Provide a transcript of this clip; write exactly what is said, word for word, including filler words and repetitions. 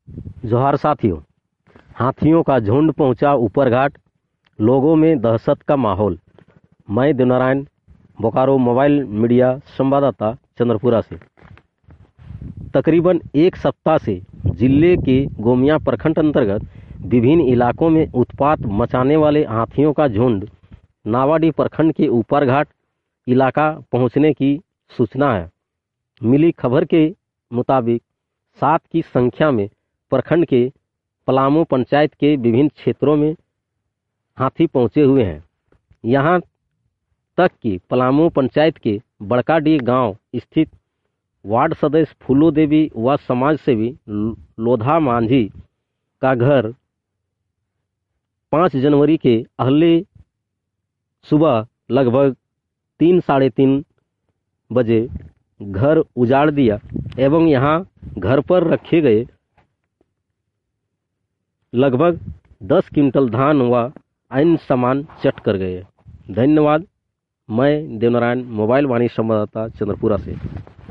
जोहार साथियों, हाथियों का झुंड पहुंचा ऊपर घाट, लोगों में दहशत का माहौल। मैं देवनारायण, बोकारो मोबाइल मीडिया संवाददाता चंद्रपुरा से। तकरीबन एक सप्ताह से जिले के गोमिया प्रखंड अंतर्गत विभिन्न इलाकों में उत्पात मचाने वाले हाथियों का झुंड नावाडीह प्रखंड के ऊपर घाट इलाका पहुंचने की सूचना है। मिली खबर के मुताबिक सात की संख्या में प्रखंड के पलामू पंचायत के विभिन्न क्षेत्रों में हाथी पहुंचे हुए हैं। यहां तक कि पलामू पंचायत के बड़काडीह गांव स्थित वार्ड सदस्य फूलो देवी व समाज सेवी लोधा मांझी का घर पाँच जनवरी के अहले सुबह लगभग तीन साढ़े तीन बजे घर उजाड़ दिया एवं यहां घर पर रखे गए लगभग दस क्विंटल धान व अन्य सामान चट कर गए। धन्यवाद। मैं देवनारायण, मोबाइल वाणी संवाददाता चंद्रपुरा से।